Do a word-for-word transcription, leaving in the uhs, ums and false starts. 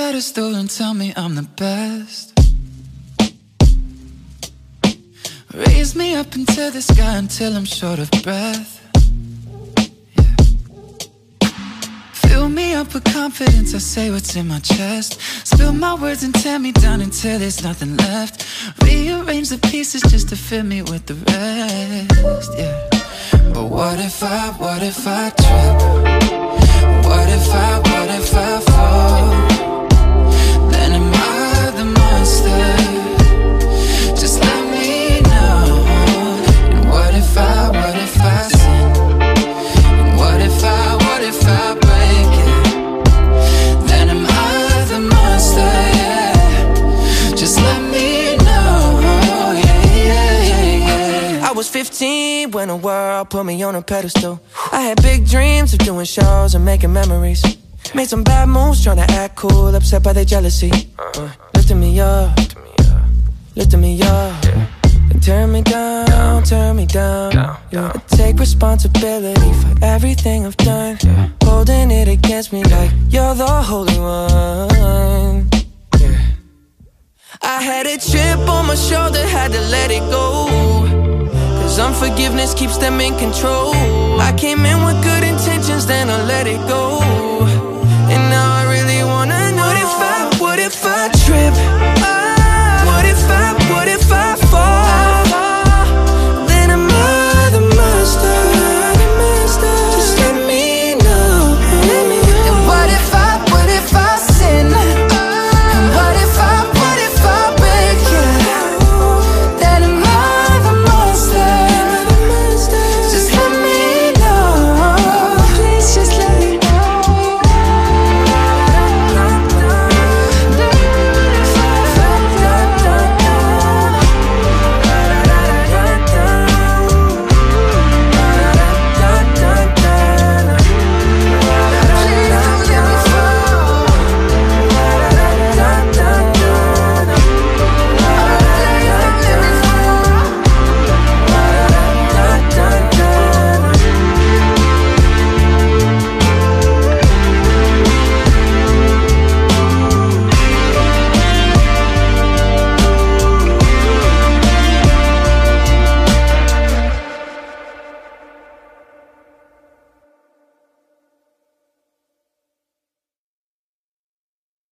pedestal and tell me I'm the best. Raise me up into the sky until I'm short of breath. Yeah. Fill me up with confidence, I say what's in my chest. Spill my words and tear me down until there's nothing left. Rearrange the pieces just to fill me with the rest. Yeah. But what if I, what if I trip? What if I, what if I fall? Then am I the monster? Just let me know. And what if I, what if I sin? And what if I, what if I break it? Then am I the monster, yeah. Just let me know, yeah, yeah, yeah, yeah. I was fifteen when the world put me on a pedestal. I had big dreams of doing shows and making memories. Made some bad moves trying to act cool, upset by their jealousy. uh, Lifting me up, lifting me up, and turn me down, turn me down, yeah. I take responsibility for everything I've done, holding it against me like you're the holy one, yeah. I had a chip on my shoulder, had to let it go, cause unforgiveness keeps them in control. I came in with good intentions, then I let it go.